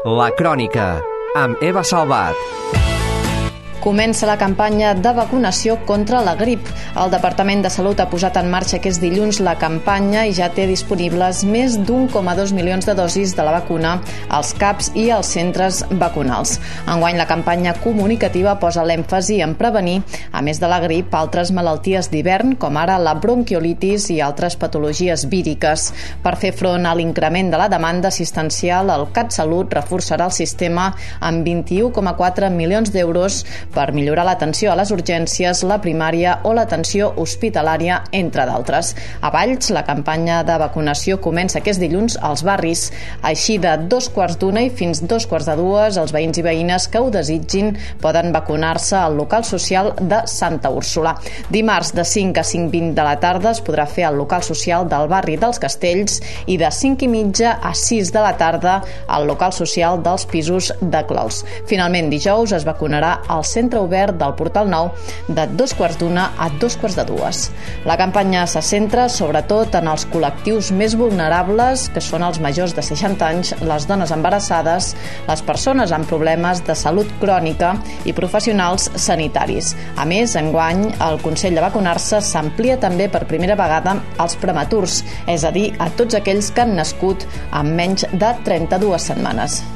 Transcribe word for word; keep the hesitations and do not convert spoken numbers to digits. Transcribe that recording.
La Crònica, amb Eva Salvat. Comença la campanya de vacunació contra la grip. El Departament de Salut ha posat en marxa aquest dilluns la campanya i ja té disponibles més d'un coma dos milions de dosis de la vacuna als CAPs i als centres vacunals. Enguany, la campanya comunicativa posa l'èmfasi en prevenir, a més de la grip, altres malalties d'hivern, com ara la bronquiolitis i altres patologies víriques. Per fer front a l'increment de la demanda assistencial, el CatSalut reforçarà el sistema amb vint-i-u coma quatre milions d'euros per millorar l'atenció a les urgències, la primària o l'atenció hospitalària, entre d'altres. A Valls, la campanya de vacunació comença aquest dilluns als barris. Així, de dos quarts d'una i fins dos quarts de dues, els veïns i veïnes que ho desitgin poden vacunar-se al local social de Santa Úrsula. Dimarts, de cinc a cinc vint de la tarda, es podrà fer al local social del barri dels Castells i de cinc i mitja a sis de la tarda al local social dels pisos de Clols. Finalment, dijous es vacunarà al centre obert del Portal Nou de dos quarts d'una a dos quarts de dues. La campanya se centra sobretot en els col·lectius més vulnerables, que són els majors de seixanta anys, les dones embarassades, les persones amb problemes de salut crònica i professionals sanitaris. A més, enguany, el Consell de vacunar-se s'amplia també per primera vegada als prematurs, és a dir, a tots aquells que han nascut en menys de trenta-dues setmanes.